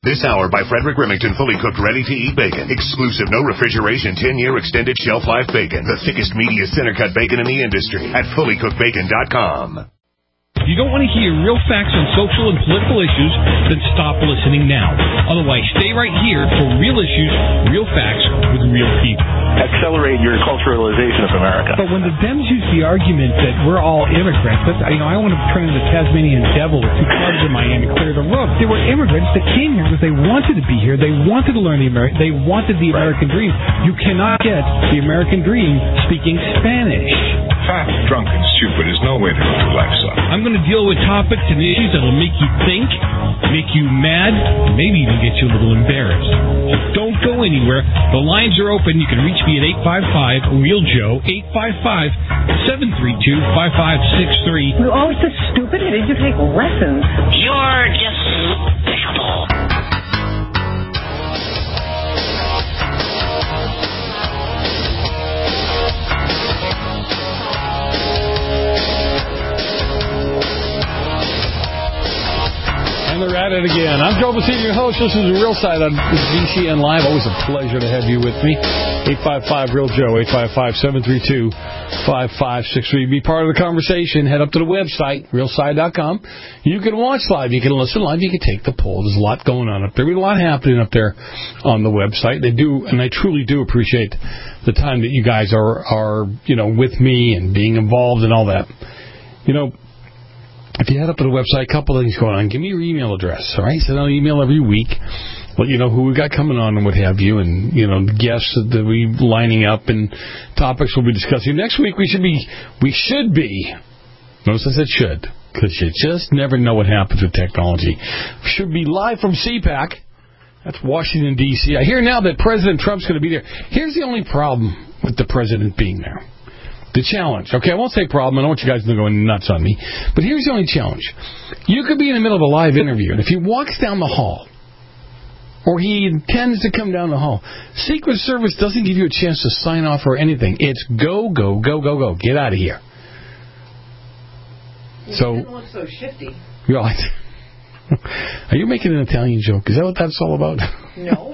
This hour by Frederick Remington, fully cooked, ready-to-eat bacon. Exclusive, no refrigeration, 10-year extended shelf life bacon. The thickest, meatiest, center-cut bacon in the industry at fullycookedbacon.com. If you don't want to hear real facts on social and political issues, then stop listening now. Otherwise, stay right here for real issues, real facts with real people. Accelerate your culturalization of America. But when the Dems use the argument that we're all immigrants, I want to turn into the Tasmanian devil with 2 clubs in Miami, clear the roof. They were immigrants that came here because they wanted to be here. They wanted to learn they wanted the American dream. You cannot get the American dream speaking Spanish. Fat, drunk, and stupid is no way to go through life, son. I'm going to deal with topics and issues that will make you think, make you mad, maybe even get you a little embarrassed. Don't go anywhere. The lines are open. You can reach me at 855-REAL-JOE, 855-732-5563. You're always so stupid. Did you take lessons? You're despicable. And they're at it again. I'm Joe Bacino, your host. This is The Real Side on VCN Live. Always a pleasure to have you with me. 855-REAL-JOE, 855-732-5563. Be part of the conversation. Head up to the website, realside.com. You can watch live. You can listen live. You can take the poll. There's a lot going on up there. There's a lot happening up there on the website. They do, and I truly do appreciate the time that you guys are with me and being involved and all that. If you head up to the website, a couple of things going on. Give me your email address, all right? Send out an email every week. Let you know who we got coming on and what have you, and, the guests that we lining up and topics we'll be discussing. Next week, we should be, notice I said should, because you just never know what happens with technology. We should be live from CPAC. That's Washington, D.C. I hear now that President Trump's going to be there. Here's the only problem with the president being there. The challenge. Okay, I won't say problem. I don't want you guys to go nuts on me. But here's the only challenge. You could be in the middle of a live interview, and if he walks down the hall, or he intends to come down the hall, Secret Service doesn't give you a chance to sign off or anything. It's go, go, go, go, go. Get out of here. You didn't look so shifty. Right. Are you making an Italian joke? Is that what that's all about? No.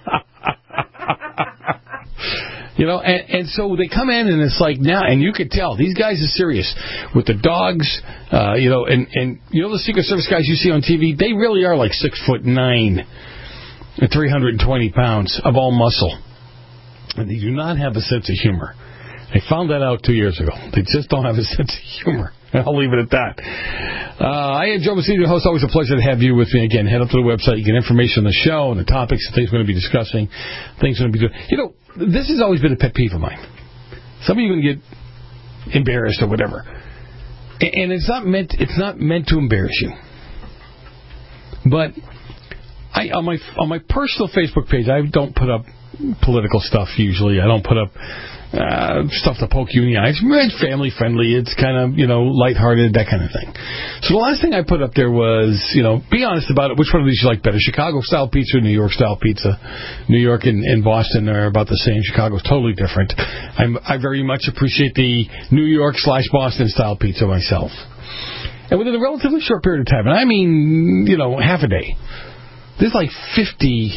And so they come in, and it's like now, and you could tell these guys are serious with the dogs, and the Secret Service guys you see on TV, they really are like 6'9" and 320 pounds of all muscle, and they do not have a sense of humor. They found that out 2 years ago. They just don't have a sense of humor. I'll leave it at that. I am Joe Bacino, host. Always a pleasure to have you with me again. Head up to the website. You get information on the show and the topics and things we're going to be discussing, things we're going to be doing. This has always been a pet peeve of mine. Some of you are going to get embarrassed or whatever, and it's not meant to embarrass you. But on my personal Facebook page, I don't put up political stuff usually. I don't put up stuff to poke you in the eye. It's family friendly. It's kind of, lighthearted, that kind of thing. So the last thing I put up there was, be honest about it. Which one of these you like better? Chicago-style pizza or New York-style pizza? New York and Boston are about the same. Chicago's totally different. I very much appreciate the New York/Boston-style pizza myself. And within a relatively short period of time, and I mean, half a day, there's like 50...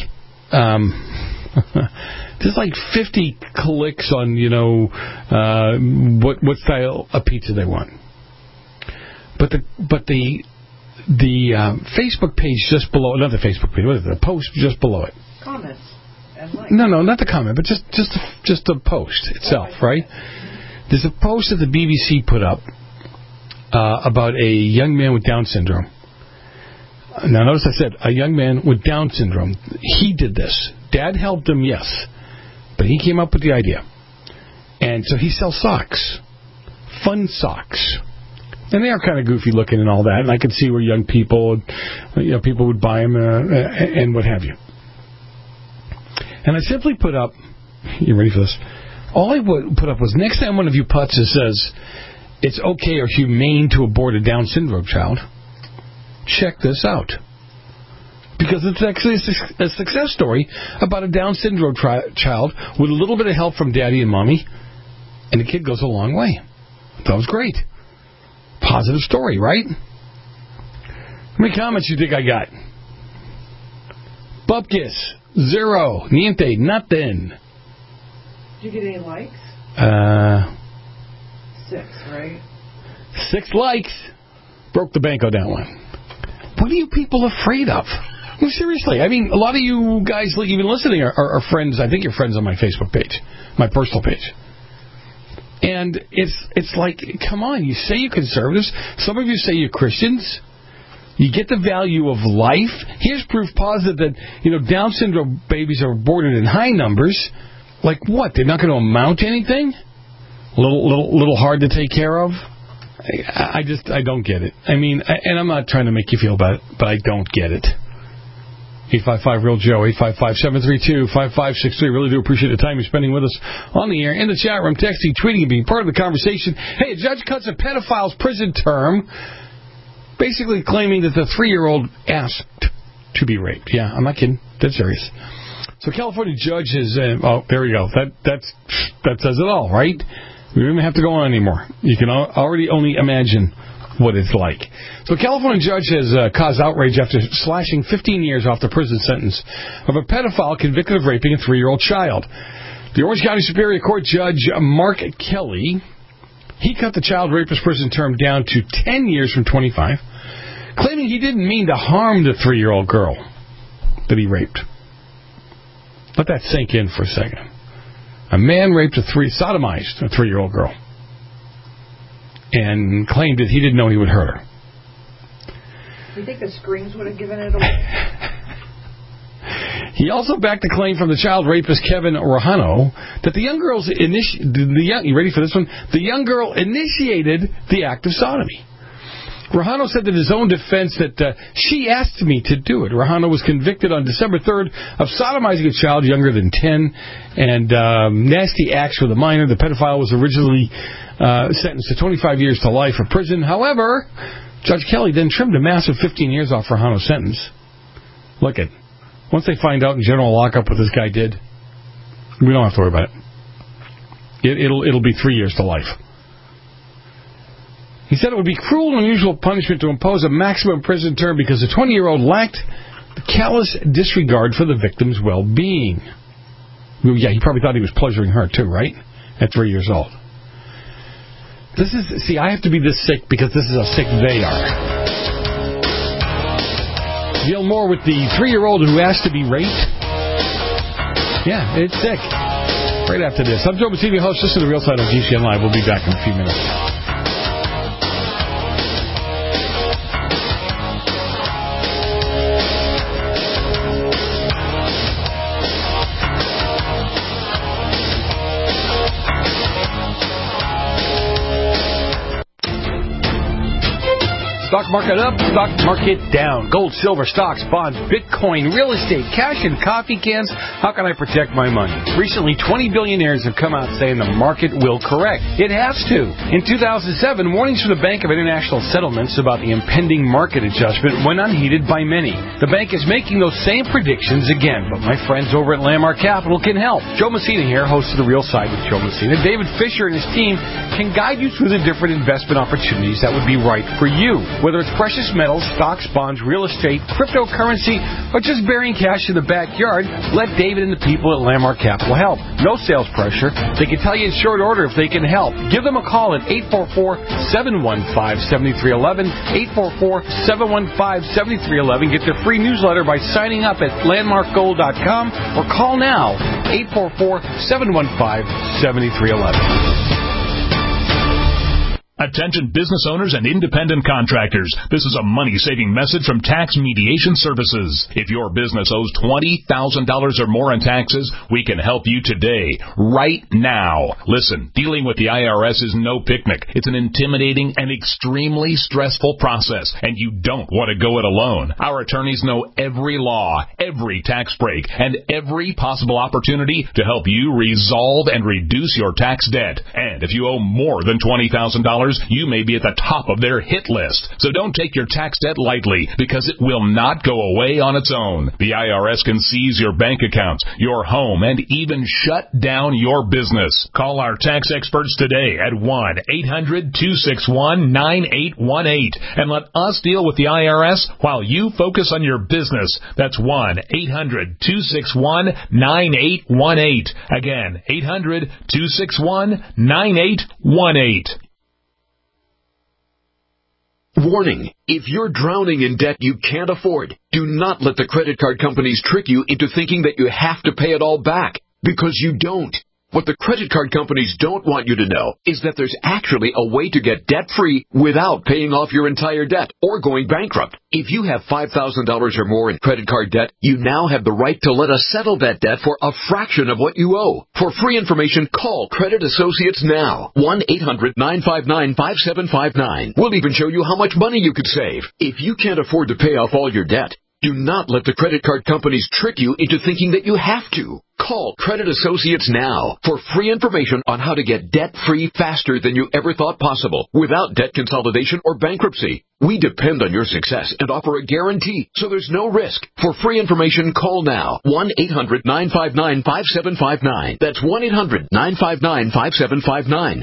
There's like 50 clicks on, what style of pizza they want. But the Facebook page just below, not the Facebook page, what is it? The post just below it. Comments. No, not the comment, but just the post itself, right? There's a post that the BBC put up about a young man with Down syndrome. Now, notice I said a young man with Down syndrome. He did this. Dad helped him, yes. But he came up with the idea. And so he sells socks. Fun socks. And they are kind of goofy looking and all that. And I could see where young people, people would buy them and what have you. And I simply put up, you ready for this? All I would put up was, next time one of you puts and says, it's okay or humane to abort a Down syndrome child, check this out. Because it's actually a success story about a Down syndrome child with a little bit of help from daddy and mommy, and the kid goes a long way. That was great. Positive story, right? How many comments do you think I got? Bupkis, 0. Niente, nothing. Did you get any likes? 6, right? 6 likes. Broke the bank on that one. What are you people afraid of? No, seriously. I mean, a lot of you guys even listening are friends. I think you're friends on my Facebook page, my personal page. And it's like, come on, you say you're conservatives. Some of you say you're Christians. You get the value of life. Here's proof positive that, Down syndrome babies are aborted in high numbers. Like what? They're not going to amount to anything? Little hard to take care of? I don't get it. I mean, and I'm not trying to make you feel bad, but I don't get it. 855-REAL-JOE, 855-732-5563. Really do appreciate the time you're spending with us on the air, in the chat room, texting, tweeting, and being part of the conversation. Hey, a judge cuts a pedophile's prison term, basically claiming that the 3-year-old asked to be raped. Yeah, I'm not kidding. That's serious. So California judge has... there we go. That says it all, right? We don't even have to go on anymore. You can already only imagine what it's like. So a California judge has caused outrage after slashing 15 years off the prison sentence of a pedophile convicted of raping a 3-year-old child. The Orange County Superior Court Judge Mark Kelly, he cut the child rapist prison term down to 10 years from 25, claiming he didn't mean to harm the 3-year-old girl that he raped. Let that sink in for a second. A man sodomized a 3-year-old girl and claimed that he didn't know he would hurt her. Do you think the screams would have given it away? He also backed the claim from the child rapist Kevin Rojano that the young girl's you ready for this one? The young girl initiated the act of sodomy. Rojano said in his own defense that she asked me to do it. Rojano was convicted on December 3rd of sodomizing a child younger than 10 and nasty acts with a minor. The pedophile was originally sentenced to 25 years to life in prison. However, Judge Kelly then trimmed a massive 15 years off Rojano's sentence. Look at, once they find out in general lockup what this guy did, we don't have to worry about it. It'll be 3 years to life. He said it would be cruel and unusual punishment to impose a maximum prison term because the 20-year-old lacked the callous disregard for the victim's well-being. Well, yeah, he probably thought he was pleasuring her too, right? At 3 years old. I have to be this sick because this is how sick they are. Deal more with the 3-year-old who asked to be raped. Yeah, it's sick. Right after this. I'm Joe Massini, host. This is The Real Side on GCN Live. We'll be back in a few minutes. Stock market up, stock market down. Gold, silver, stocks, bonds, Bitcoin, real estate, cash, and coffee cans. How can I protect my money? Recently, 20 billionaires have come out saying the market will correct. It has to. In 2007, warnings from the Bank of International Settlements about the impending market adjustment went unheeded by many. The bank is making those same predictions again, but my friends over at Landmark Capital can help. Joe Messina here, host of The Real Side with Joe Messina. David Fisher and his team can guide you through the different investment opportunities that would be right for you. Whether it's precious metals, stocks, bonds, real estate, cryptocurrency, or just burying cash in the backyard, let David and the people at Landmark Capital help. No sales pressure. They can tell you in short order if they can help. Give them a call at 844-715-7311, 844-715-7311. Get their free newsletter by signing up at landmarkgold.com or call now, 844-715-7311. Attention business owners and independent contractors. This is a money-saving message from Tax Mediation Services. If your business owes $20,000 or more in taxes, we can help you today, right now. Listen, dealing with the IRS is no picnic. It's an intimidating and extremely stressful process, and you don't want to go it alone. Our attorneys know every law, every tax break, and every possible opportunity to help you resolve and reduce your tax debt. And if you owe more than $20,000, you may be at the top of their hit list. So don't take your tax debt lightly, because it will not go away on its own. The IRS can seize your bank accounts, your home, and even shut down your business. Call our tax experts today at 1-800-261-9818 and let us deal with the IRS while you focus on your business. That's 1-800-261-9818. Again, 800-261-9818. Warning, if you're drowning in debt you can't afford, do not let the credit card companies trick you into thinking that you have to pay it all back, because you don't. What the credit card companies don't want you to know is that there's actually a way to get debt-free without paying off your entire debt or going bankrupt. If you have $5,000 or more in credit card debt, you now have the right to let us settle that debt for a fraction of what you owe. For free information, call Credit Associates now. 1-800-959-5759. We'll even show you how much money you could save. If you can't afford to pay off all your debt, do not let the credit card companies trick you into thinking that you have to. Call Credit Associates now for free information on how to get debt-free faster than you ever thought possible without debt consolidation or bankruptcy. We depend on your success and offer a guarantee, so there's no risk. For free information, call now. 1-800-959-5759. That's 1-800-959-5759.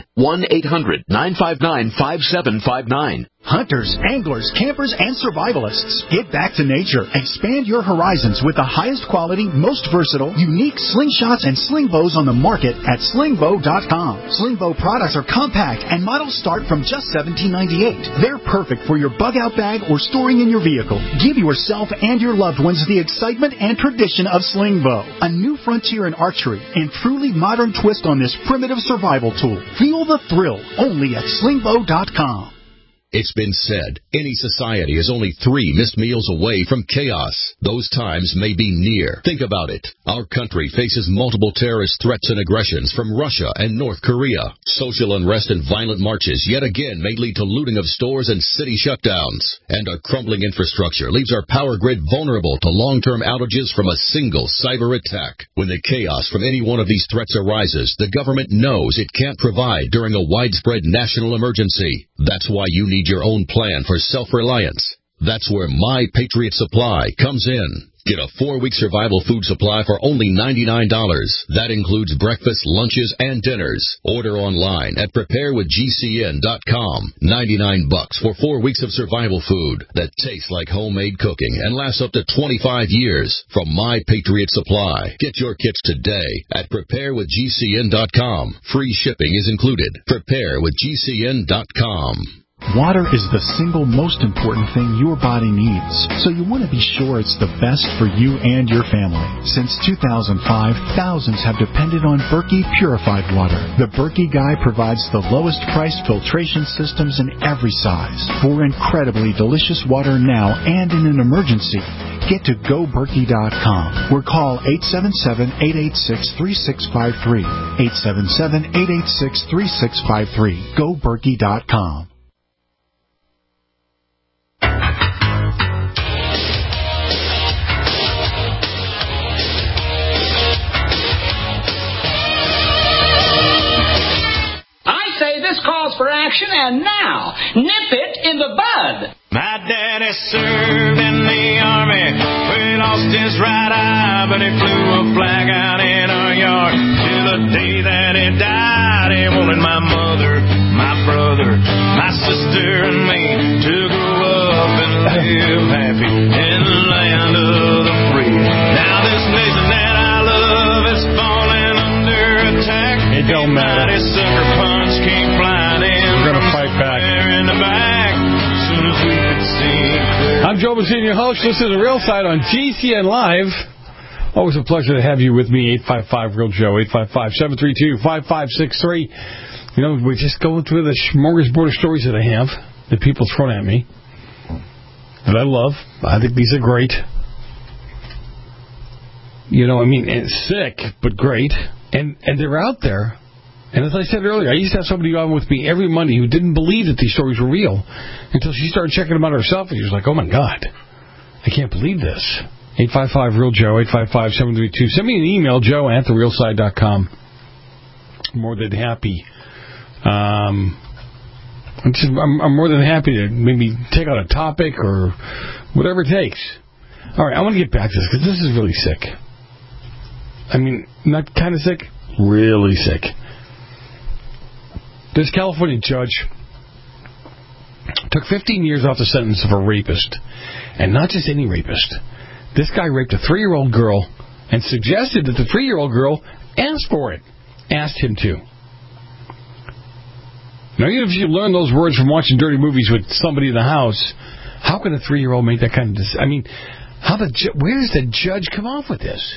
1-800-959-5759. Hunters, anglers, campers, and survivalists, get back to nature. Expand your horizons with the highest quality, most versatile, unique slingshots and sling bows on the market at slingbow.com. Slingbow products are compact and models start from just $17.98. They're perfect for your bug-out bag or storing in your vehicle. Give yourself and your loved ones the excitement and tradition of Slingbow, a new frontier in archery and truly modern twist on this primitive survival tool. Feel the thrill only at slingbow.com. It's been said, any society is only 3 missed meals away from chaos. Those times may be near. Think about it. Our country faces multiple terrorist threats and aggressions from Russia and North Korea. Social unrest and violent marches yet again may lead to looting of stores and city shutdowns. And our crumbling infrastructure leaves our power grid vulnerable to long-term outages from a single cyber attack. When the chaos from any one of these threats arises, the government knows it can't provide during a widespread national emergency. That's why you need your own plan for self-reliance. That's where My Patriot Supply comes in. Get a 4-week survival food supply for only $99. That includes breakfast, lunches, and dinners. Order online at preparewithgcn.com. $99 for 4 weeks of survival food that tastes like homemade cooking and lasts up to 25 years from My Patriot Supply. Get your kits today at preparewithgcn.com. Free shipping is included. Preparewithgcn.com. Water is the single most important thing your body needs, so you want to be sure it's the best for you and your family. Since 2005, thousands have depended on Berkey purified water. The Berkey Guy provides the lowest priced filtration systems in every size for incredibly delicious water now and in an emergency. Get to GoBerkey.com or call 877-886-3653. 877-886-3653. GoBerkey.com. Calls for action, and now, nip it in the bud. My daddy served in the army, where he lost his right eye, but he flew a flag out in our yard. Till the day that he died, he wanted my mother, my brother, my sister, and me to grow up and live happy in the land of the free. Now this nation that I love is falling under attack. It don't matter. Sucker punch came flying in. We're going to fight back. In the back, soon as we could see clear. I'm Joe Bassini, your host. This is The Real Side on GCN Live. Always a pleasure to have you with me. 855-REAL-JOE, 855-732-5563. You know, we're just going through the smorgasbord of stories that I have that people throw at me that I love. I think these are great. You know, I mean, it's sick, but great. And they're out there. And as I said earlier, I used to have somebody on with me every Monday who didn't believe that these stories were real until she started checking them out herself, and she was like, oh, my God, I can't believe this. 855-REAL-JOE, 855-732. Send me an email, joe@therealside.com. More than happy. I'm more than happy to maybe take out a topic or whatever it takes. All right, I want to get back to this because this is really sick. I mean, not kind of sick, really sick. This California judge took 15 years off the sentence of a rapist. And not just any rapist. This guy raped a 3-year-old girl and suggested that the 3-year-old girl ask for it. Asked him to. Now, even if you learn those words from watching dirty movies with somebody in the house, how can a 3-year-old make that kind of decision? I mean, where does the judge come off with this?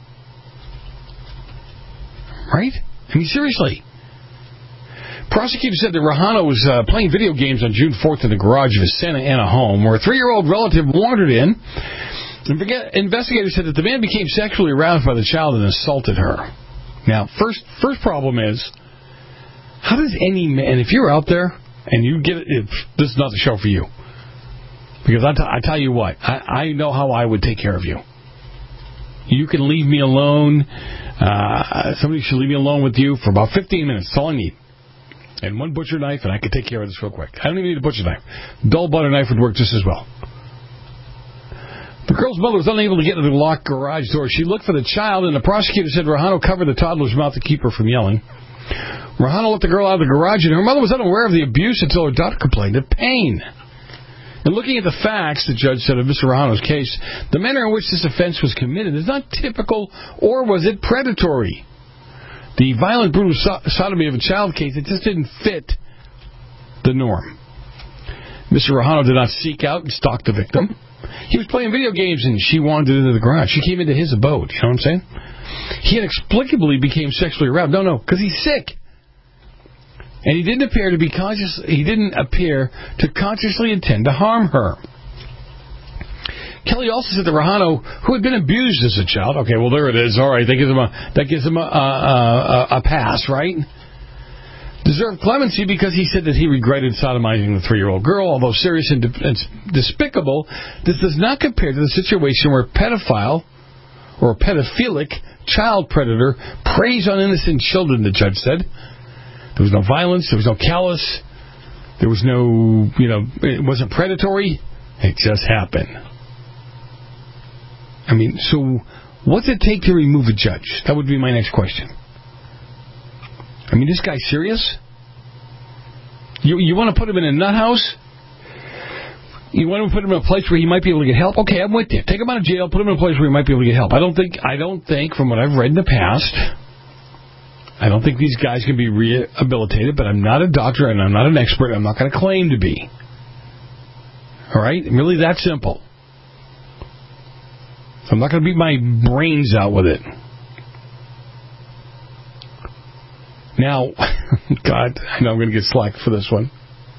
Right? I mean, seriously. Prosecutors said that Rahano was playing video games on June 4th in the garage of his Santa Ana home, where a 3-year-old relative wandered in. Investigators said that the man became sexually aroused by the child and assaulted her. Now, first problem is, how does any man, if you're out there and you get it, this is not the show for you. Because I tell you what, I know how I would take care of you. You can leave me alone. Somebody should leave me alone with you for about 15 minutes. That's all I need. And one butcher knife, and I can take care of this real quick. I don't even need a butcher knife. Dull butter knife would work just as well. The girl's mother was unable to get into the locked garage door. She looked for the child, and the prosecutor said Rahano covered the toddler's mouth to keep her from yelling. Rahano let the girl out of the garage, and her mother was unaware of the abuse until her daughter complained of pain. And looking at the facts, the judge said of Mr. Rahano's case, the manner in which this offense was committed is not typical, or was it predatory. The violent, brutal sodomy of a child case, it just didn't fit the norm. Mr. Rahano did not seek out and stalk the victim. He was playing video games and she wandered into the garage. She came into his abode. You know what I'm saying? He inexplicably became sexually aroused. No, because he's sick. And he didn't appear to consciously intend to harm her. Kelly also said that Rahano, who had been abused as a child, okay, well, there it is. All right, that gives him a pass, right? Deserved clemency because he said that he regretted sodomizing the 3-year-old girl. Although serious and despicable, this does not compare to the situation where a pedophile or a pedophilic child predator preys on innocent children, the judge said. There was no violence. There was no callous. There was no, it wasn't predatory. It just happened. I mean, so what's it take to remove a judge? That would be my next question. I mean, this guy's serious? You want to put him in a nut house? You want to put him in a place where he might be able to get help? Okay, I'm with you. Take him out of jail, put him in a place where he might be able to get help. I don't think, from what I've read in the past, I don't think these guys can be rehabilitated, but I'm not a doctor and I'm not an expert. I'm not going to claim to be. All right? Really that simple. I'm not going to beat my brains out with it. Now, God, I know I'm going to get slack for this one.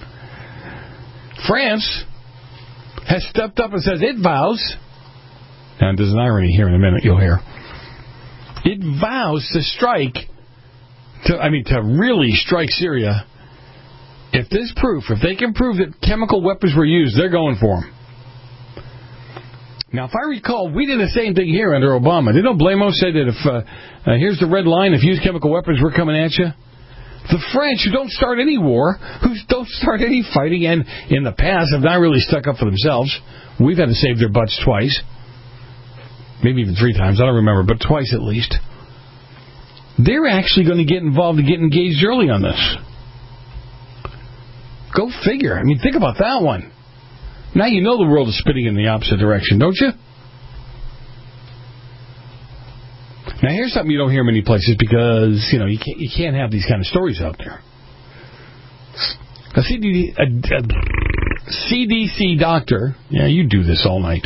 France has stepped up and says it vows, and there's an irony here in a minute, you'll hear. It vows to strike, to really strike Syria. If they can prove that chemical weapons were used, they're going for them. Now, if I recall, we did the same thing here under Obama. Didn't Blamo say that if, here's the red line, if used chemical weapons were coming at you? The French, who don't start any war, who don't start any fighting, and in the past have not really stuck up for themselves. We've had to save their butts twice. Maybe even 3 times, I don't remember, but twice at least. They're actually going to get involved and get engaged early on this. Go figure. I mean, think about that one. Now you know the world is spinning in the opposite direction, don't you? Now here's something you don't hear many places because, you can't have these kind of stories out there. A CDC doctor, you do this all night.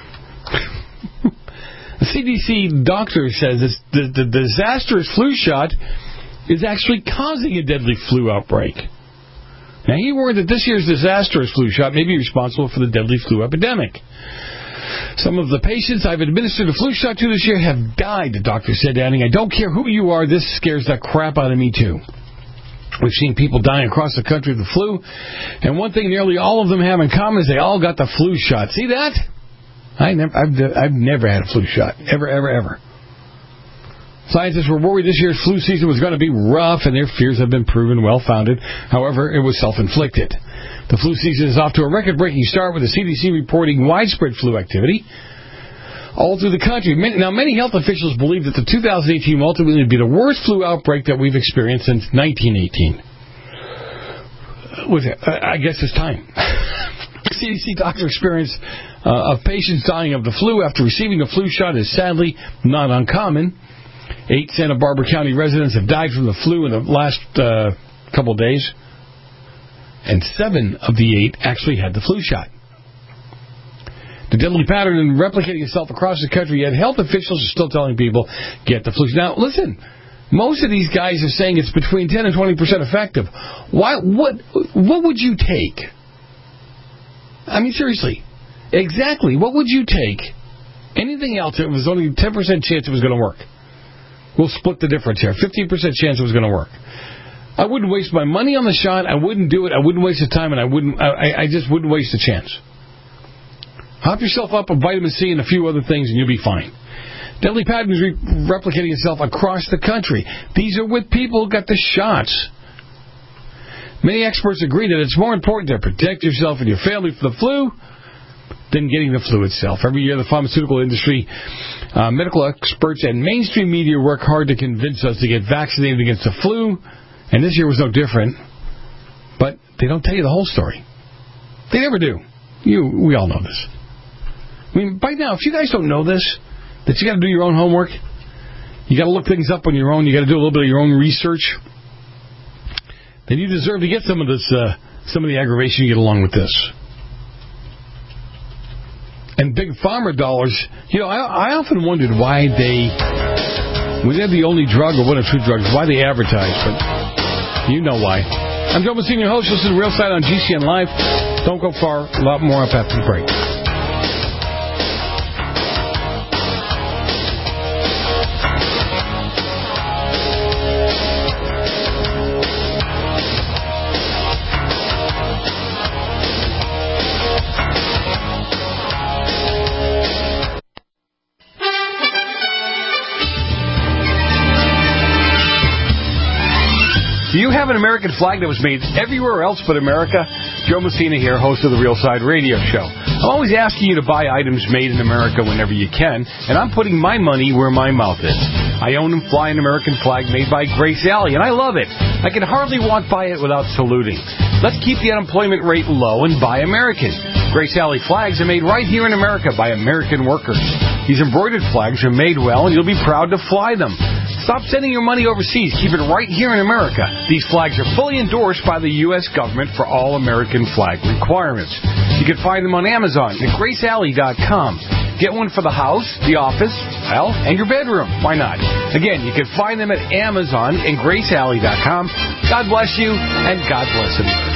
A CDC doctor says the disastrous flu shot is actually causing a deadly flu outbreak. Now, he warned that this year's disastrous flu shot may be responsible for the deadly flu epidemic. Some of the patients I've administered a flu shot to this year have died, the doctor said, adding, I don't care who you are, this scares the crap out of me, too. We've seen people dying across the country of the flu, and one thing nearly all of them have in common is they all got the flu shot. See that? I've never had a flu shot. Ever. Scientists were worried this year's flu season was going to be rough, and their fears have been proven well-founded. However, it was self-inflicted. The flu season is off to a record-breaking start with the CDC reporting widespread flu activity all through the country. Now, many health officials believe that the 2018 will ultimately be the worst flu outbreak that we've experienced since 1918. I guess it's time. CDC doctor experience of patients dying of the flu after receiving a flu shot is sadly not uncommon. 8 Santa Barbara County residents have died from the flu in the last couple of days, and 7 of the 8 actually had the flu shot. The deadly pattern replicating itself across the country, yet health officials are still telling people, get the flu shot. Now, listen, most of these guys are saying it's between 10 and 20% effective. What would you take? I mean, seriously, exactly, what would you take? Anything else, it was only 10% chance it was going to work. We'll split the difference here. 15% chance it was going to work. I wouldn't waste my money on the shot. I wouldn't do it. I wouldn't waste the time, and I just wouldn't waste the chance. Hop yourself up on vitamin C and a few other things, and you'll be fine. Deadly pattern is replicating itself across the country. These are with people who got the shots. Many experts agree that it's more important to protect yourself and your family from the flu than getting the flu itself. Every year, the pharmaceutical industry, medical experts, and mainstream media work hard to convince us to get vaccinated against the flu, and this year was no different. But they don't tell you the whole story. They never do. We all know this. I mean, by now, if you guys don't know this, that you got to do your own homework, you got to look things up on your own, you got to do a little bit of your own research, then you deserve to get some of this, some of the aggravation you get along with this. And big pharma dollars, I often wondered why when they're the only drug or one of 2 drugs, why they advertise, but you know why. I'm Joe Messina, your host. Listen to Real Side on GCN Live. Don't go far. A lot more up after the break. Do you have an American flag that was made everywhere else but America? Joe Messina here, host of the Real Side Radio Show. I'm always asking you to buy items made in America whenever you can, and I'm putting my money where my mouth is. I own and fly an American flag made by Grace Alley, and I love it. I can hardly walk by it without saluting. Let's keep the unemployment rate low and buy American. Grace Alley flags are made right here in America by American workers. These embroidered flags are made well, and you'll be proud to fly them. Stop sending your money overseas. Keep it right here in America. These flags are fully endorsed by the U.S. government for all American flag requirements. You can find them on Amazon at GraceAlley.com. Get one for the house, the office, and your bedroom. Why not? Again, you can find them at Amazon and GraceAlley.com. God bless you, and God bless America.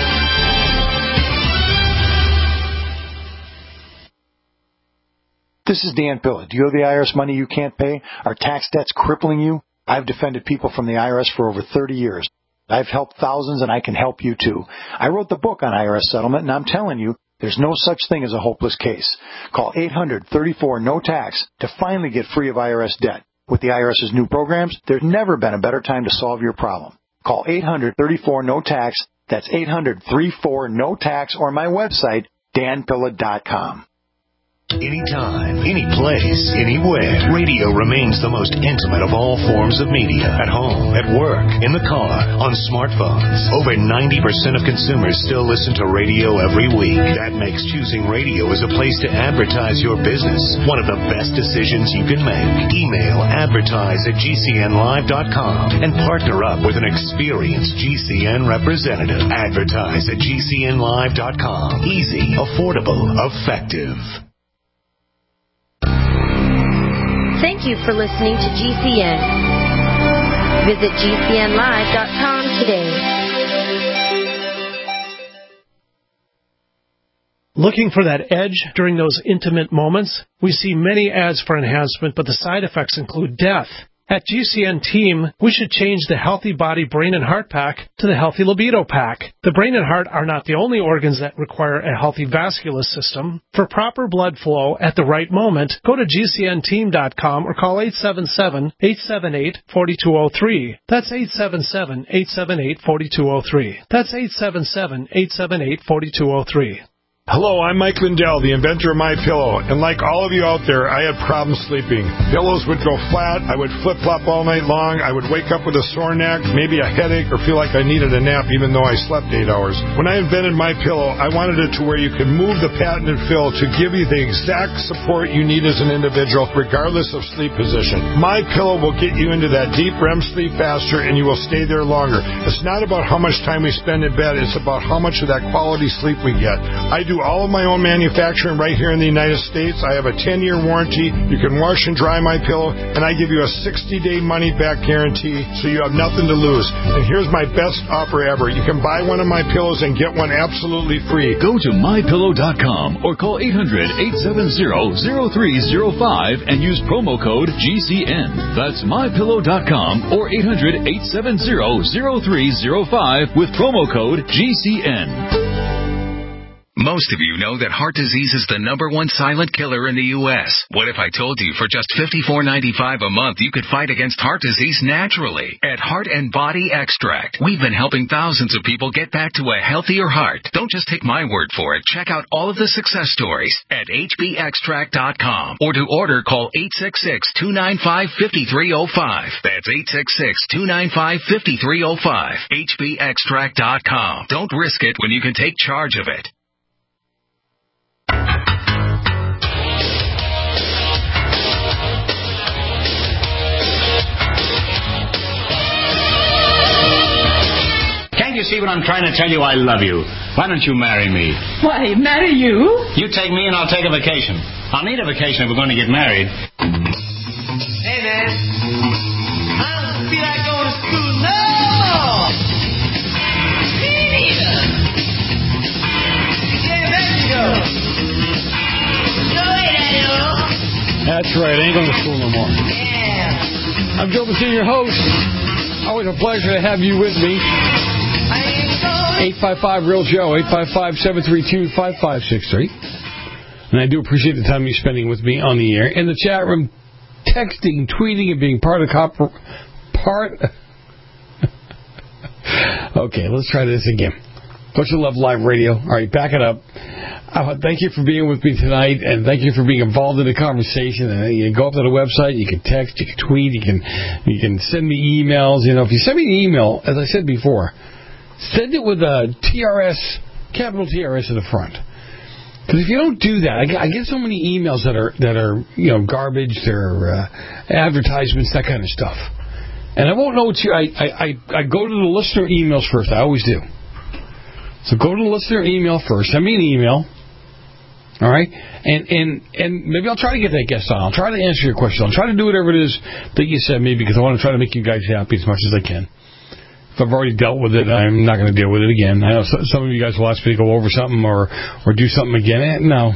This is Dan Pilla. Do you owe the IRS money you can't pay? Are tax debts crippling you? I've defended people from the IRS for over 30 years. I've helped thousands, and I can help you too. I wrote the book on IRS settlement, and I'm telling you, there's no such thing as a hopeless case. Call 800-34-NO-TAX to finally get free of IRS debt. With the IRS's new programs, there's never been a better time to solve your problem. Call 800-34-NO-TAX. That's 800-34-NO-TAX, or my website, danpilla.com. Anytime, any place, anywhere. Radio remains the most intimate of all forms of media. At home, at work, in the car, on smartphones. Over 90% of consumers still listen to radio every week. That makes choosing radio as a place to advertise your business one of the best decisions you can make. Email advertise@gcnlive.com and partner up with an experienced GCN representative. Advertise@gcnlive.com. Easy, affordable, effective. Thank you for listening to GCN. Visit GCNlive.com today. Looking for that edge during those intimate moments? We see many ads for enhancement, but the side effects include death. At GCN Team, we should change the Healthy Body, Brain, and Heart Pack to the Healthy Libido Pack. The brain and heart are not the only organs that require a healthy vascular system. For proper blood flow at the right moment, go to GCNteam.com or call 877-878-4203. That's 877-878-4203. That's 877-878-4203. Hello, I'm Mike Lindell, the inventor of MyPillow, and like all of you out there, I had problems sleeping. Pillows would go flat, I would flip-flop all night long, I would wake up with a sore neck, maybe a headache, or feel like I needed a nap even though I slept 8 hours. When I invented MyPillow, I wanted it to where you could move the patented fill to give you the exact support you need as an individual, regardless of sleep position. MyPillow will get you into that deep REM sleep faster, and you will stay there longer. It's not about how much time we spend in bed, it's about how much of that quality sleep we get. I do all of my own manufacturing right here in the United States. I have a 10-year warranty. You can wash and dry my pillow, and I give you a 60-day money-back guarantee, so you have nothing to lose. And here's my best offer ever. You can buy one of my pillows and get one absolutely free. Go to MyPillow.com or call 800-870-0305 and use promo code GCN. That's MyPillow.com or 800-870-0305 with promo code GCN. Most of you know that heart disease is the #1 silent killer in the U.S. What if I told you for just $54.95 a month you could fight against heart disease naturally? At Heart and Body Extract, we've been helping thousands of people get back to a healthier heart. Don't just take my word for it. Check out all of the success stories at hbextract.com. Or to order, call 866-295-5305. That's 866-295-5305. hbextract.com. Don't risk it when you can take charge of it. Can't you see what I'm trying to tell you? I love you. Why don't you marry me? Why, marry you? You take me and I'll take a vacation. I'll need a vacation if we're going to get married. Hey, man. I don't feel like going to school no more. Me neither. Yeah, there you go. No way, Daddy. That's right. I ain't going to school no more. Yeah. I'm Joe Messina, your host. Always a pleasure to have you with me. 855-REAL-JOE, 855-732-5563. And I do appreciate the time you're spending with me on the air. In the chat room, texting, tweeting, and being part of Okay, let's try this again. Don't you love live radio? All right, back it up. Thank you for being with me tonight, and thank you for being involved in the conversation. And you can go up to the website, you can text, you can tweet, you can send me emails. You know, if you send me an email, as I said before, send it with a TRS, capital TRS in the front. Because if you don't do that, I get so many emails that are garbage. They're advertisements, that kind of stuff. And I won't know what you. I go to the listener emails first. I always do. So go to the listener email first. Send me an email. All right, and maybe I'll try to get that guest on. I'll try to answer your question. I'll try to do whatever it is that you send me because I want to try to make you guys happy as much as I can. If I've already dealt with it, I'm not going to deal with it again. I know some of you guys will ask me to go over something or do something again. No.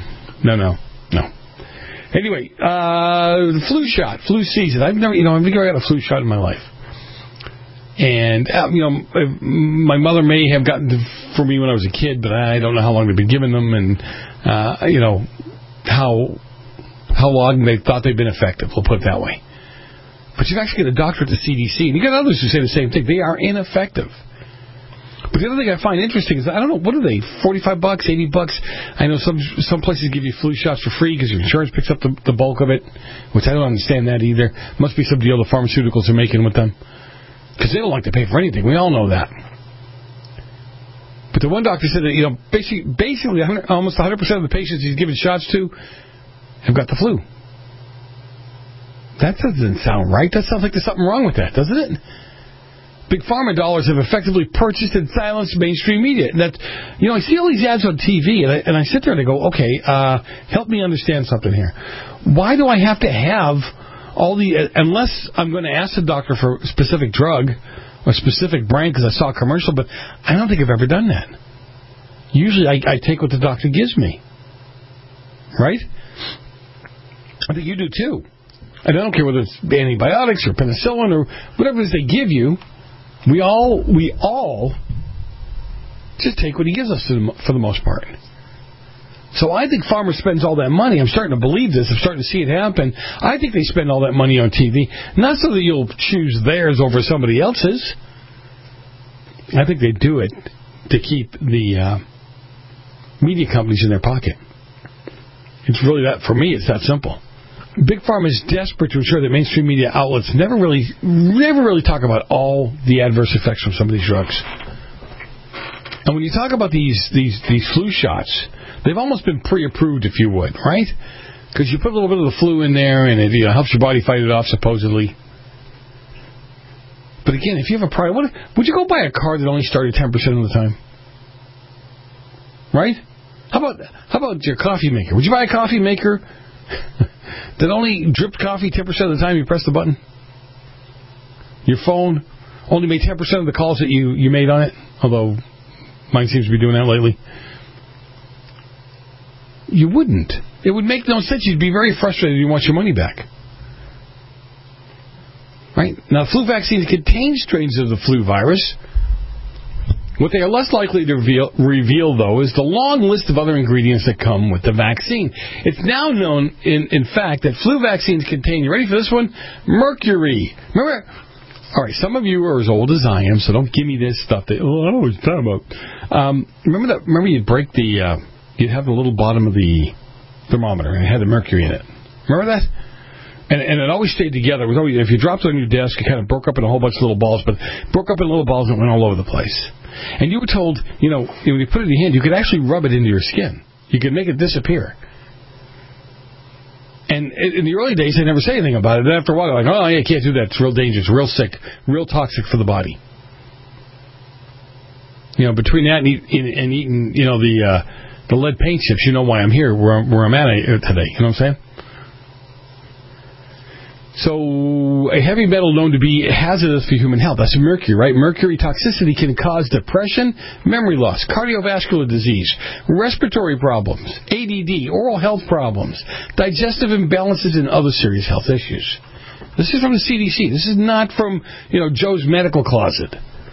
Anyway, the flu shot, flu season. I've never got a flu shot in my life. And, my mother may have gotten for me when I was a kid, but I don't know how long they've been giving them and, how long they thought they'd been effective. We'll put it that way. But you've actually got a doctor at the CDC, and you got others who say the same thing. They are ineffective. But the other thing I find interesting is, I don't know, what are they, $45, $80? I know some places give you flu shots for free because your insurance picks up the bulk of it, which I don't understand that either. Must be some deal the pharmaceuticals are making with them. Because they don't like to pay for anything. We all know that. But the one doctor said that, basically almost 100% of the patients he's given shots to have got the flu. That doesn't sound right. That sounds like there's something wrong with that, doesn't it? Big pharma dollars have effectively purchased and silenced mainstream media. And that, I see all these ads on TV, and I sit there and I go, okay, help me understand something here. Why do I have to have unless I'm going to ask the doctor for a specific drug or a specific brand because I saw a commercial, but I don't think I've ever done that. Usually I take what the doctor gives me. Right? I think you do too. And I don't care whether it's antibiotics or penicillin or whatever it is they give you. We all just take what he gives us for the most part. So I think Farmer spends all that money. I'm starting to believe this. I'm starting to see it happen. I think they spend all that money on TV, not so that you'll choose theirs over somebody else's. I think they do it to keep the media companies in their pocket. It's really that, for me, it's that simple. Big Pharma is desperate to ensure that mainstream media outlets never really talk about all the adverse effects from some of these drugs. And when you talk about these flu shots, they've almost been pre-approved, if you would, right? Because you put a little bit of the flu in there, and it helps your body fight it off, supposedly. But again, if you have a product, would you go buy a car that only started 10% of the time? Right? How about your coffee maker? Would you buy a coffee maker that only dripped coffee 10% of the time you press the button? Your phone only made 10% of the calls that you made on it, although mine seems to be doing that lately. You wouldn't. It would make no sense. You'd be very frustrated. You want your money back. Right? Now, flu vaccines contain strains of the flu virus. What they are less likely to reveal, though, is the long list of other ingredients that come with the vaccine. It's now known, in fact, that flu vaccines contain, you ready for this one? Mercury. Remember? All right, some of you are as old as I am, so don't give me this stuff that, I don't know what you're talking about. Remember you'd break you'd have the little bottom of the thermometer, and it had the mercury in it. Remember that? And it always stayed together. It was always, if you dropped it on your desk, it kind of broke up in a whole bunch of little balls, but broke up in little balls and went all over the place. And you were told, when you put it in your hand, you could actually rub it into your skin. You could make it disappear. And in the early days, they never say anything about it. Then after a while, they're like, oh, yeah, you can't do that. It's real dangerous, real sick, real toxic for the body. Between that and eating, the lead paint chips, you know why I'm here, where I'm at today. You know what I'm saying? So, a heavy metal known to be hazardous for human health. That's mercury, right? Mercury toxicity can cause depression, memory loss, cardiovascular disease, respiratory problems, ADD, oral health problems, digestive imbalances, and other serious health issues. This is from the CDC. This is not from, Joe's medical closet.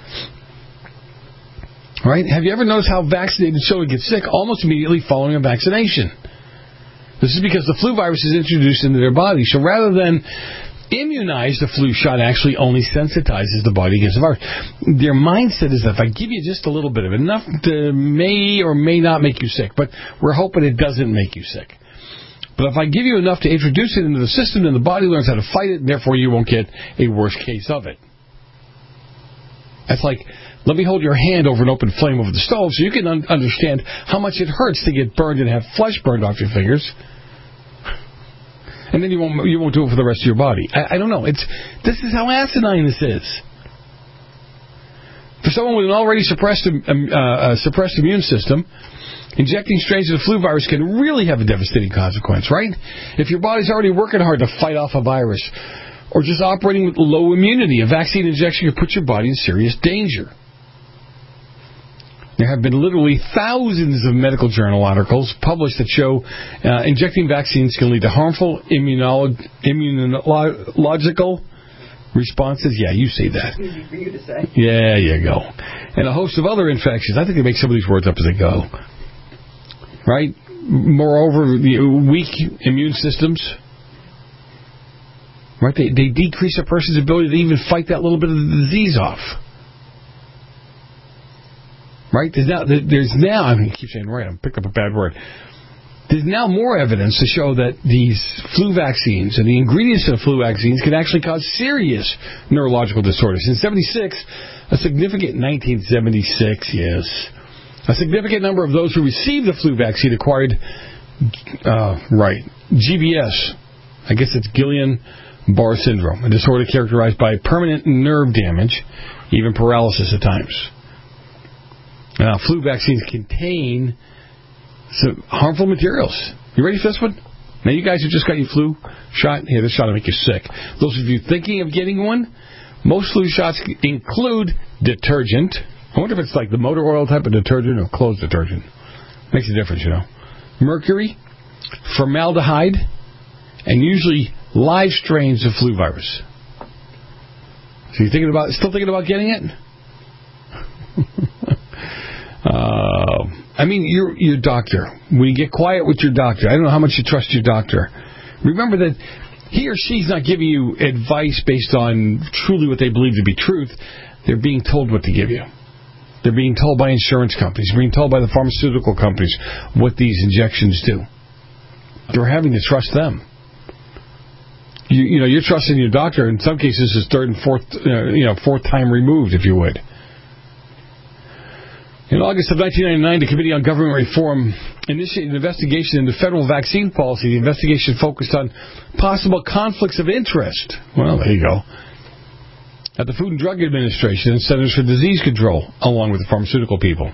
Right? Have you ever noticed how vaccinated children get sick almost immediately following a vaccination? This is because the flu virus is introduced into their body. So rather than immunize, the flu shot actually only sensitizes the body against the virus. Their mindset is that if I give you just a little bit of enough to may or may not make you sick, but we're hoping it doesn't make you sick. But if I give you enough to introduce it into the system, then the body learns how to fight it, and therefore you won't get a worse case of it. That's like, let me hold your hand over an open flame over the stove so you can understand how much it hurts to get burned and have flesh burned off your fingers. And then you won't do it for the rest of your body. I don't know. This is how asinine this is. For someone with an already suppressed immune system, injecting strains of the flu virus can really have a devastating consequence, right? If your body's already working hard to fight off a virus, or just operating with low immunity, a vaccine injection can put your body in serious danger. There have been literally thousands of medical journal articles published that show injecting vaccines can lead to harmful immunological responses. Yeah, you say that. It's easy for you to say. Yeah, you go. And a host of other infections. I think they make some of these words up as they go. Right? Moreover, weak immune systems. Right? They decrease a person's ability to even fight that little bit of the disease off. Right? There's now, I keep saying right, I'm picking up a bad word. There's now more evidence to show that these flu vaccines and the ingredients of flu vaccines can actually cause serious neurological disorders. In 1976, yes. A significant number of those who received the flu vaccine acquired, GBS. I guess it's Guillain-Barré syndrome, a disorder characterized by permanent nerve damage, even paralysis at times. Now, flu vaccines contain some harmful materials. You ready for this one? Now, you guys who just got your flu shot, here, this shot will make you sick. Those of you thinking of getting one, most flu shots include detergent. I wonder if it's like the motor oil type of detergent or clothes detergent. Makes a difference, Mercury, formaldehyde, and usually live strains of flu virus. So you're still thinking about getting it? I mean, your doctor. When you get quiet with your doctor, I don't know how much you trust your doctor. Remember that he or she's not giving you advice based on truly what they believe to be truth. They're being told what to give you. They're being told by insurance companies, being told by the pharmaceutical companies what these injections do. You're having to trust them. You're trusting your doctor. In some cases, it's third and fourth time removed, if you would. In August of 1999, the Committee on Government Reform initiated an investigation into federal vaccine policy. The investigation focused on possible conflicts of interest. Well, there you go. At the Food and Drug Administration and Centers for Disease Control, along with the pharmaceutical people.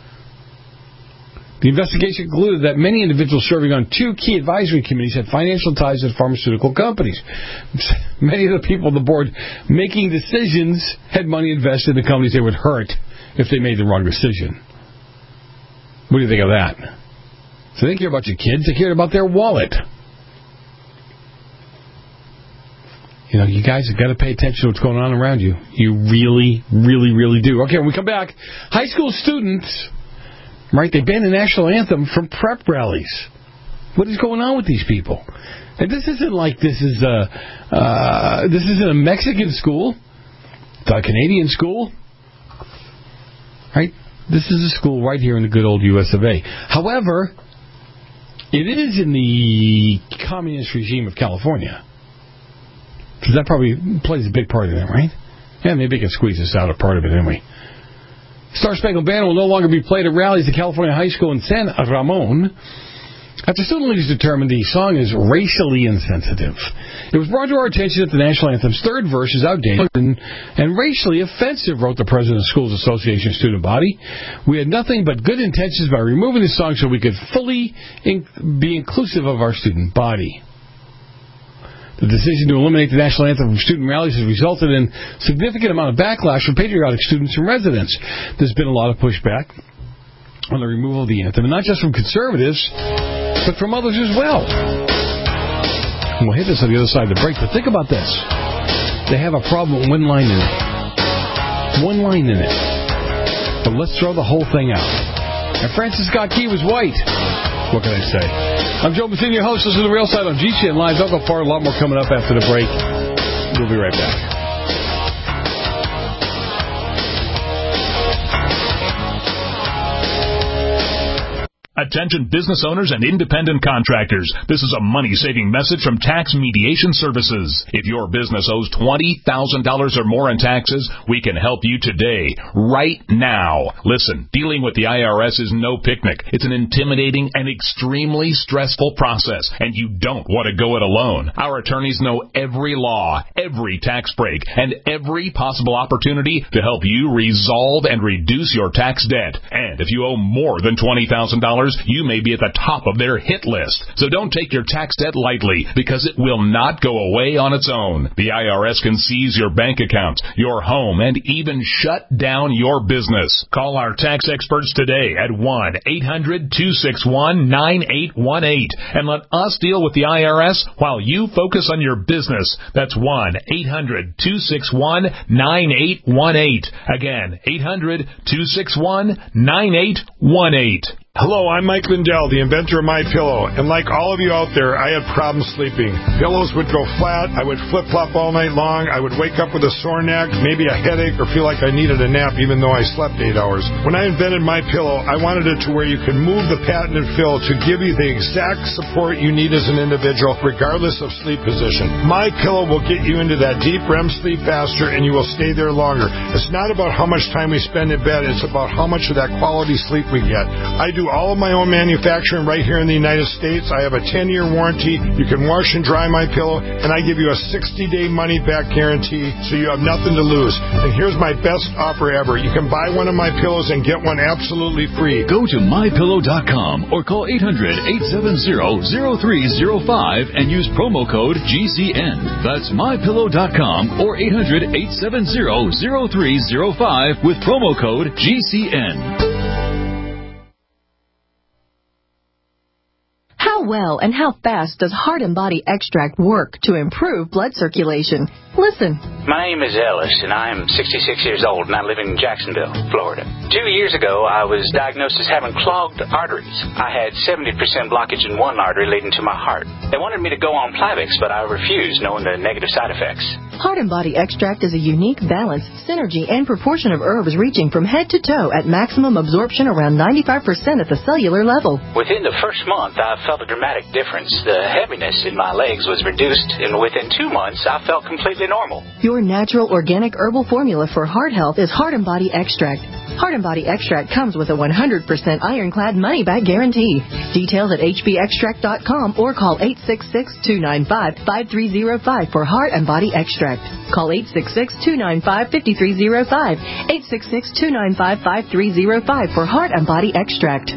The investigation concluded that many individuals serving on two key advisory committees had financial ties to pharmaceutical companies. Many of the people on the board making decisions had money invested in the companies they would hurt if they made the wrong decision. What do you think of that? So they didn't care about your kids, they cared about their wallet. You guys have got to pay attention to what's going on around you. You really, really, really do. Okay, when we come back, high school students, right, they banned the national anthem from prep rallies. What is going on with these people? And this isn't like this isn't a Mexican school. It's a Canadian school. Right? This is a school right here in the good old U.S. of A. However, it is in the communist regime of California. Because that probably plays a big part in it, right? Yeah, maybe they can squeeze this out, a part of it anyway. Star Spangled Banner will no longer be played at rallies at California High School in San Ramon after student leaders determined the song is racially insensitive. It was brought to our attention that the national anthem's third verse is outdated and racially offensive, wrote the president of the Schools Association student body. We had nothing but good intentions by removing the song so we could fully be inclusive of our student body. The decision to eliminate the national anthem from student rallies has resulted in a significant amount of backlash from patriotic students and residents. There's been a lot of pushback on the removal of the anthem, and not just from conservatives, but from others as well. And we'll hit this on the other side of the break, but think about this. They have a problem with one line in it. One line in it. But let's throw the whole thing out. And Francis Scott Key was white. What can I say? I'm Joe Bassini, your host. This is The Real Side on GCN Live. Don't go far. A lot more coming up after the break. We'll be right back. Attention business owners and independent contractors. This is a money-saving message from Tax Mediation Services. If your business owes $20,000 or more in taxes, we can help you today, right now. Listen, dealing with the IRS is no picnic. It's an intimidating and extremely stressful process, and you don't want to go it alone. Our attorneys know every law, every tax break, and every possible opportunity to help you resolve and reduce your tax debt. And if you owe more than $20,000, you may be at the top of their hit list. So don't take your tax debt lightly, because it will not go away on its own. The IRS can seize your bank accounts, your home, and even shut down your business. Call our tax experts today at 1-800-261-9818 and let us deal with the IRS while you focus on your business. That's 1-800-261-9818. Again, 800-261-9818. Hello, I'm Mike Lindell, the inventor of MyPillow, and like all of you out there, I had problems sleeping. Pillows would go flat, I would flip-flop all night long, I would wake up with a sore neck, maybe a headache, or feel like I needed a nap even though I slept 8 hours. When I invented MyPillow, I wanted it to where you can move the patented fill to give you the exact support you need as an individual, regardless of sleep position. MyPillow will get you into that deep REM sleep faster, and you will stay there longer. It's not about how much time we spend in bed, it's about how much of that quality sleep we get. I do all of my own manufacturing right here in the United States. I have a 10-year warranty. You can wash and dry my pillow, and I give you a 60-day money-back guarantee, so you have nothing to lose. And here's my best offer ever. You can buy one of my pillows and get one absolutely free. Go to MyPillow.com or call 800-870-0305 and use promo code GCN. That's MyPillow.com or 800-870-0305 with promo code GCN. How well and how fast does Heart and Body Extract work to improve blood circulation? Listen. My name is Ellis, and I am 66 years old, and I live in Jacksonville, Florida. 2 years ago, I was diagnosed as having clogged arteries. I had 70% blockage in one artery leading to my heart. They wanted me to go on Plavix, but I refused, knowing the negative side effects. Heart and Body Extract is a unique balance, synergy, and proportion of herbs reaching from head to toe at maximum absorption around 95% at the cellular level. Within the first month, I felt a dramatic difference. The heaviness in my legs was reduced, and within 2 months, I felt completely normal. Your natural organic herbal formula for heart health is Heart and Body Extract. Heart and Body Extract comes with a 100% ironclad money-back guarantee. Details at hbextract.com or call 866-295-5305 for Heart and Body Extract. Call 866-295-5305, 866-295-5305 for Heart and Body Extract.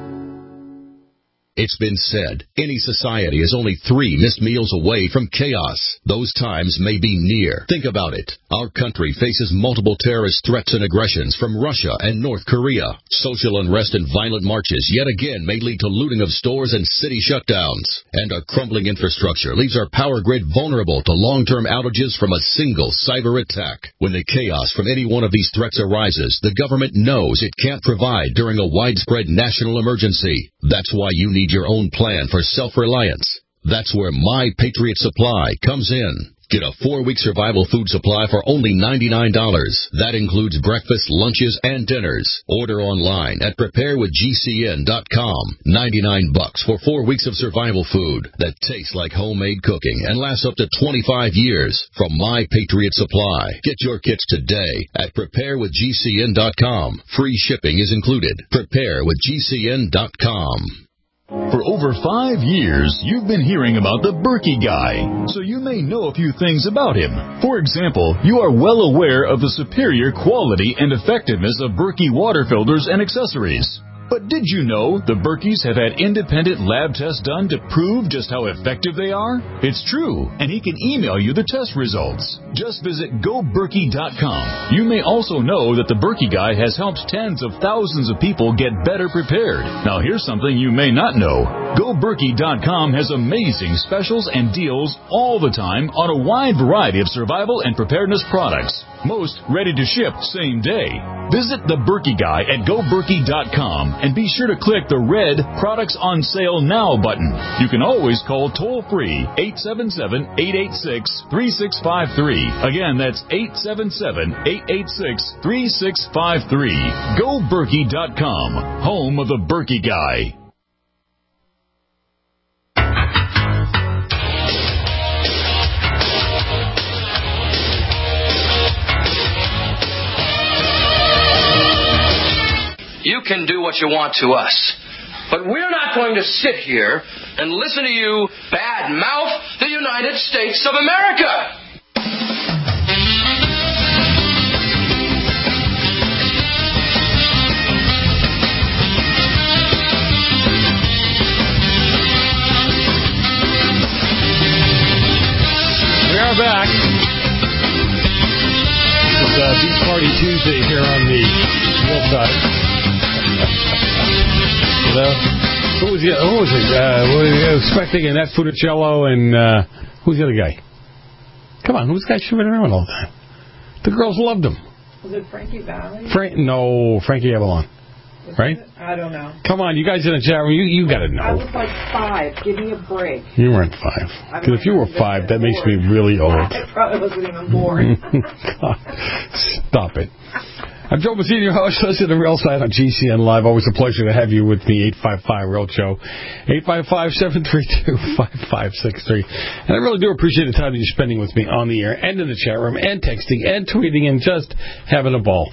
It's been said, any society is only 3 missed meals away from chaos. Those times may be near. Think about it. Our country faces multiple terrorist threats and aggressions from Russia and North Korea. Social unrest and violent marches yet again may lead to looting of stores and city shutdowns. And a crumbling infrastructure leaves our power grid vulnerable to long-term outages from a single cyber attack. When the chaos from any one of these threats arises, the government knows it can't provide during a widespread national emergency. That's why you need your own plan for self-reliance. That's where My Patriot Supply comes in. Get a 4-week survival food supply for only $99. That includes breakfast, lunches, and dinners. Order online at preparewithgcn.com. $99 for 4 weeks of survival food that tastes like homemade cooking and lasts up to 25 years from My Patriot Supply. Get your kits today at preparewithgcn.com. Free shipping is included. Preparewithgcn.com. For over 5 years, you've been hearing about the Berkey Guy, so you may know a few things about him. For example, you are well aware of the superior quality and effectiveness of Berkey water filters and accessories. But did you know the Berkeys have had independent lab tests done to prove just how effective they are? It's true, and he can email you the test results. Just visit GoBerkey.com. You may also know that the Berkey Guy has helped tens of thousands of people get better prepared. Now here's something you may not know. GoBerkey.com has amazing specials and deals all the time on a wide variety of survival and preparedness products. Most ready to ship same day. Visit the Berkey Guy at GoBerkey.com and be sure to click the red Products on Sale Now button. You can always call toll-free 877-886-3653. Again, that's 877-886-3653. GoBerkey.com, home of the Berkey Guy. You can do what you want to us, but we're not going to sit here and listen to you bad-mouth the United States of America. We are back. It's Beach Party Tuesday here on the Real Side. Who was it? We were expecting Annette Funicello and who's the other guy? Come on, who's the guy shooting around all the time? The girls loved him. Was it Frankie Valli? Frankie Avalon. Right? I don't know. Come on, you guys in the chat room, you got to know. I was like 5. Give me a break. You weren't 5. Because if you were 5, that makes me really old. I probably wasn't even born. God, stop it. I'm Joe Mazzini, your host. Listen to Real Side on GCN Live. Always a pleasure to have you with me. 855-REAL-SHOW. 855-732-5563. And I really do appreciate the time that you're spending with me on the air and in the chat room and texting and tweeting and just having a ball.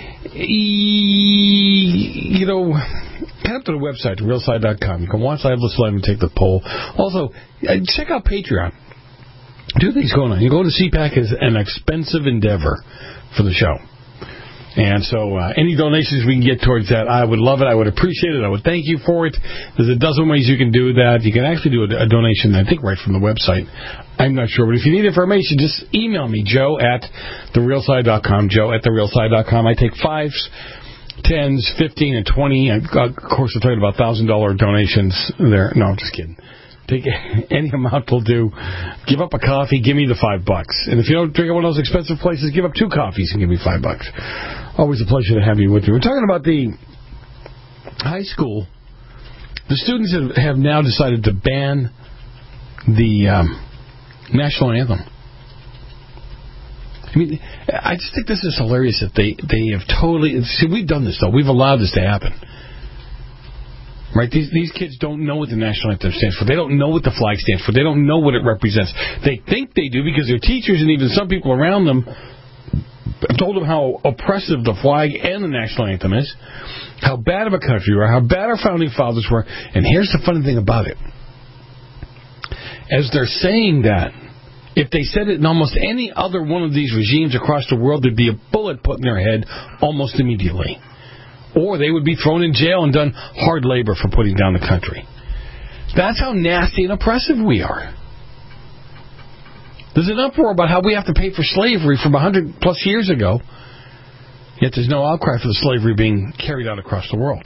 You know, head up to the website, realside.com. You can watch live, listen live, and take the poll. Also, check out Patreon. 2 things going on. You go to CPAC is an expensive endeavor for the show. And so any donations we can get towards that, I would love it. I would appreciate it. I would thank you for it. There's a dozen ways you can do that. You can actually do a donation, I think, right from the website. I'm not sure. But if you need information, just email me, Joe at therealside.com, Joe at therealside.com. I take 5s, 10s, 15, and 20. And of course, we're talking about $1,000 donations there. No, I'm just kidding. Take any amount will do. Give up a coffee, give me the $5. And if you don't drink at one of those expensive places, give up 2 coffees and give me $5. Always a pleasure to have you with me. We're talking about the high school. The students have now decided to ban the national anthem. I mean, I just think this is hilarious that they have totally... See, we've done this, though. We've allowed this to happen. Right? These kids don't know what the national anthem stands for. They don't know what the flag stands for. They don't know what it represents. They think they do because their teachers and even some people around them have told them how oppressive the flag and the national anthem is, how bad of a country we are, how bad our founding fathers were. And here's the funny thing about it. As they're saying that, if they said it in almost any other one of these regimes across the world, there'd be a bullet put in their head almost immediately. Or they would be thrown in jail and done hard labor for putting down the country. That's how nasty and oppressive we are. There's an uproar about how we have to pay for slavery from 100 plus years ago, yet there's no outcry for the slavery being carried out across the world.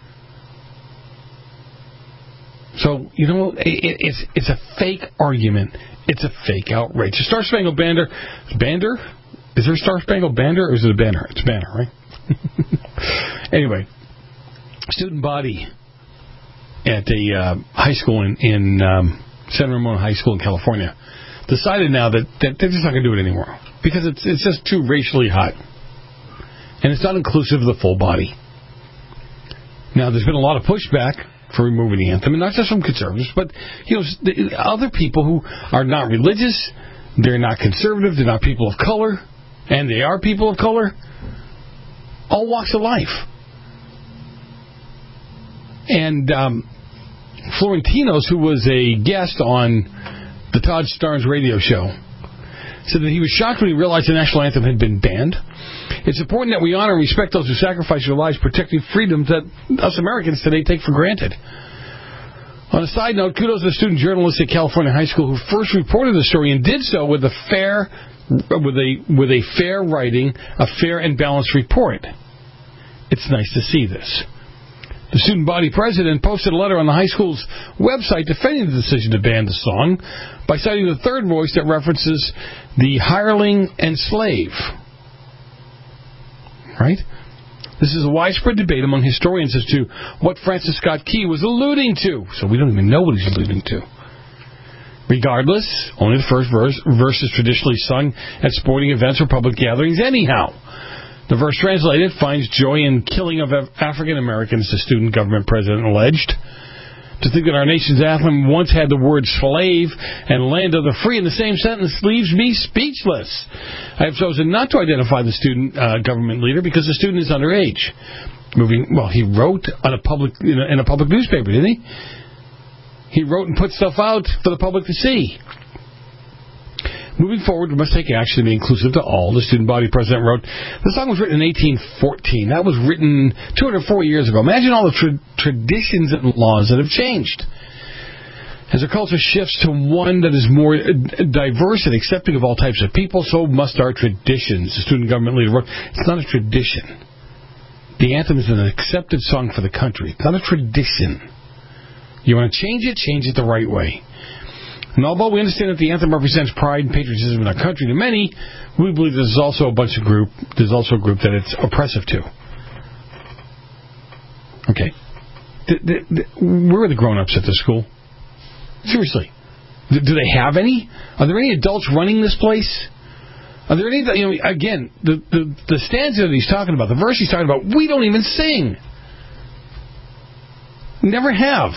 So, you know, it's a fake argument. It's a fake outrage. The Star Spangled Banner, is there a Star Spangled Banner or is it a banner? It's a banner, right? Anyway, student body at a high school in San Ramon High School in California decided now that they're just not going to do it anymore because it's just too racially hot. And it's not inclusive of the full body. Now, there's been a lot of pushback for removing the anthem, and not just from conservatives, but you know, other people who are not religious, they're not conservative, they're not people of color, and they are people of color. All walks of life. And Florentinos, who was a guest on the Todd Starnes radio show, said that he was shocked when he realized the national anthem had been banned. It's important that we honor and respect those who sacrifice their lives protecting freedoms that us Americans today take for granted. On a side note, kudos to the student journalists at California High School who first reported the story and did so with a fair writing, a fair and balanced report. It's nice to see this. The student body president posted a letter on the high school's website defending the decision to ban the song by citing the third voice that references the hireling and slave. Right? This is a widespread debate among historians as to what Francis Scott Key was alluding to. So we don't even know what he's alluding to. Regardless, only the first verse is traditionally sung at sporting events or public gatherings anyhow. The verse translated finds joy in killing of African Americans, the student government president alleged. To think that our nation's anthem once had the word slave and land of the free in the same sentence leaves me speechless. I have chosen not to identify the student government leader because the student is underage. He wrote on in a public newspaper, didn't he? He wrote and put stuff out for the public to see. Moving forward, we must take action to be inclusive to all, the student body president wrote. The song was written in 1814. That was written 240 years ago. Imagine all the traditions and laws that have changed. As our culture shifts to one that is more diverse and accepting of all types of people, so must our traditions. The student government leader wrote, it's not a tradition. The anthem is an accepted song for the country. It's not a tradition. You want to change it the right way. And although we understand that the anthem represents pride and patriotism in our country, to many, we believe there's also a group that it's oppressive to. Okay. Where are the grown-ups at this school? Seriously. Do they have any? Are there any adults running this place? Are there any, again, the stanza that he's talking about, the verse he's talking about, we don't even sing. Never have.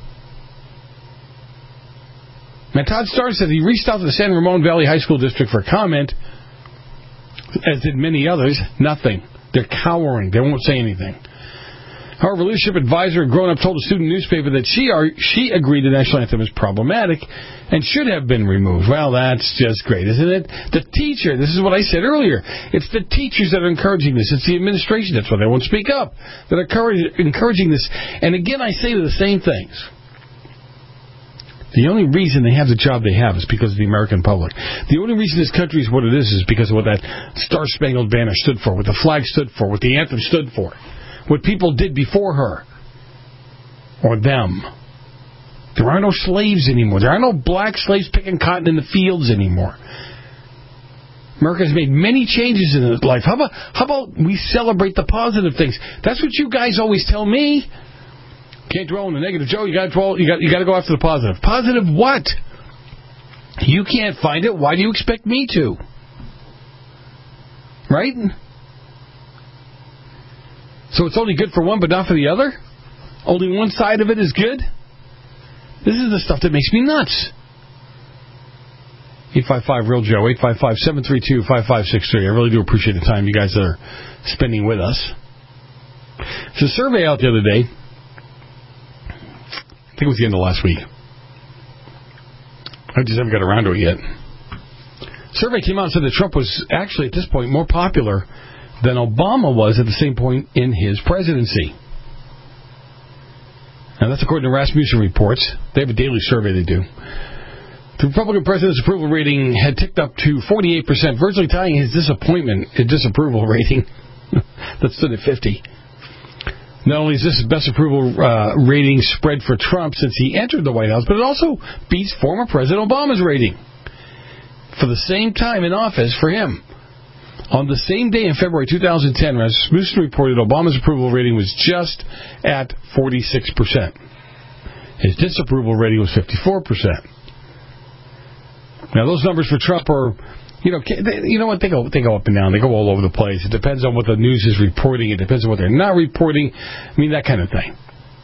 Now, Todd Starnes said he reached out to the San Ramon Valley High School District for comment, as did many others. Nothing. They're cowering. They won't say anything. However, leadership advisor and grown-up told a student newspaper that she agreed the national anthem is problematic and should have been removed. Well, that's just great, isn't it? The teacher, this is what I said earlier, it's the teachers that are encouraging this. It's the administration, that's why they won't speak up, that are encouraging this. And again, I say the same things. The only reason they have the job they have is because of the American public. The only reason this country is what it is because of what that Star Spangled Banner stood for, what the flag stood for, what the anthem stood for. what people did before her or them. There are no slaves anymore. There are no black slaves picking cotton in the fields anymore. America has made many changes in its life. How about we celebrate the positive things? That's what you guys always tell me. Can't dwell on the negative, Joe. You got to go after the positive. Positive what? You can't find it. Why do you expect me to? Right? So it's only good for one, but not for the other? Only one side of it is good? This is the stuff that makes me nuts. 855-REAL-JOE, 855-732-5563. I really do appreciate the time you guys are spending with us. There's a survey out the other day. I think it was the end of last week. I just haven't got around to it yet. Survey came out and said that Trump was actually, at this point, more popular than Obama was at the same point in his presidency. Now, that's according to Rasmussen Reports. They have a daily survey they do. The Republican president's approval rating had ticked up to 48%, virtually tying his disapproval rating that stood at 50. Not only is this the best approval rating spread for Trump since he entered the White House, but it also beats former President Obama's rating for the same time in office for him. On the same day in February 2010, Rasmussen reported Obama's approval rating was just at 46%. His disapproval rating was 54%. Now, those numbers for Trump are, you know what, they go up and down. They go all over the place. It depends on what the news is reporting. It depends on what they're not reporting. I mean, that kind of thing.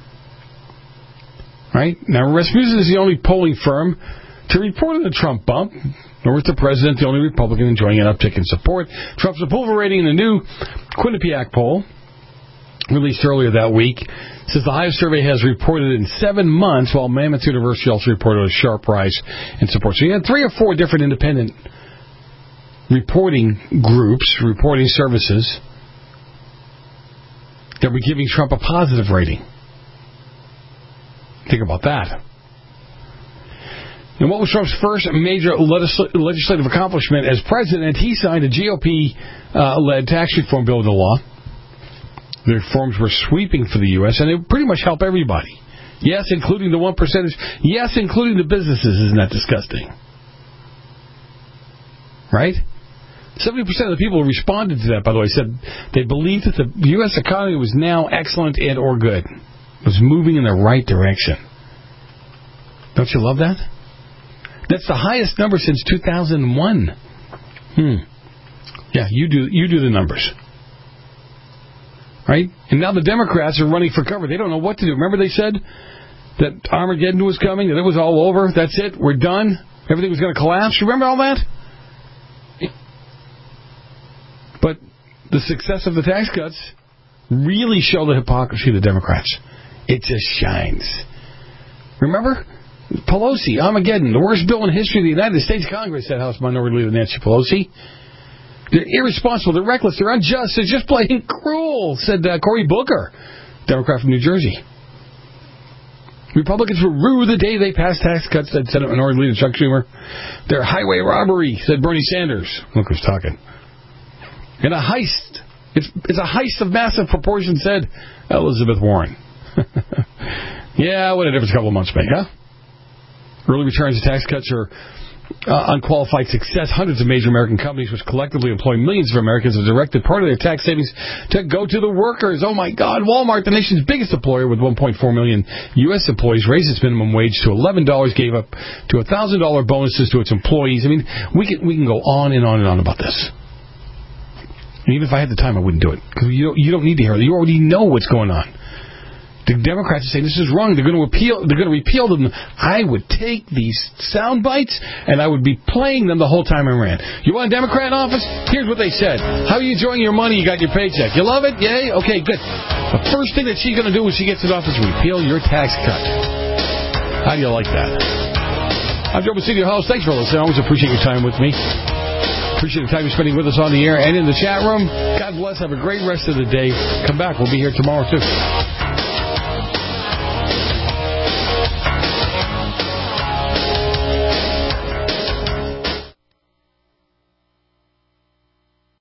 Right? Now, Rasmussen is the only polling firm to report on the Trump bump, nor is the president the only Republican enjoying an uptick in support. Trump's approval rating in the new Quinnipiac poll, released earlier that week, says the highest survey has reported in 7 months, while Mammoth University also reported a sharp rise in support. So you had 3 or 4 different independent reporting groups, reporting services, that were giving Trump a positive rating. Think about that. And what was Trump's first major legislative accomplishment as president? He signed a GOP-led tax reform bill into law. The reforms were sweeping for the U.S., and they pretty much help everybody. Yes, including the 1%. Yes, including the businesses. Isn't that disgusting? Right? 70% of the people who responded to that, by the way, said they believed that the U.S. economy was now excellent and or good. It was moving in the right direction. Don't you love that? That's the highest number since 2001. Yeah, you do the numbers. Right? And now the Democrats are running for cover. They don't know what to do. Remember they said that Armageddon was coming, that it was all over? That's it. We're done. Everything was going to collapse. Remember all that? But the success of the tax cuts really show the hypocrisy of the Democrats. It just shines. Remember? Pelosi, Armageddon, the worst bill in history of the United States Congress, said House Minority Leader Nancy Pelosi. They're irresponsible, they're reckless, they're unjust, they're just plain cruel, said Cory Booker, Democrat from New Jersey. Republicans were rude the day they passed tax cuts, said Senate Minority Leader Chuck Schumer. They're highway robbery, said Bernie Sanders. Look who's talking. And a heist. It's a heist of massive proportions, said Elizabeth Warren. Yeah, what a difference a couple of months make, huh? Early returns to tax cuts are unqualified success. Hundreds of major American companies, which collectively employ millions of Americans, have directed part of their tax savings to go to the workers. Oh, my God. Walmart, the nation's biggest employer with 1.4 million U.S. employees, raised its minimum wage to $11, gave up to $1,000 bonuses to its employees. I mean, we can go on and on and on about this. And even if I had the time, I wouldn't do it. Because you don't need to hear it. You already know what's going on. The Democrats are saying this is wrong. They're going to repeal them. I would take these sound bites and I would be playing them the whole time I ran. You want a Democrat in office? Here's what they said. How are you enjoying your money? You got your paycheck. You love it? Yay? Okay, good. The first thing that she's going to do when she gets in office is repeal your tax cut. How do you like that? I'm Joe Bassini, your host. Thanks for listening. I always appreciate your time with me. Appreciate the time you're spending with us on the air and in the chat room. God bless. Have a great rest of the day. Come back. We'll be here tomorrow, too.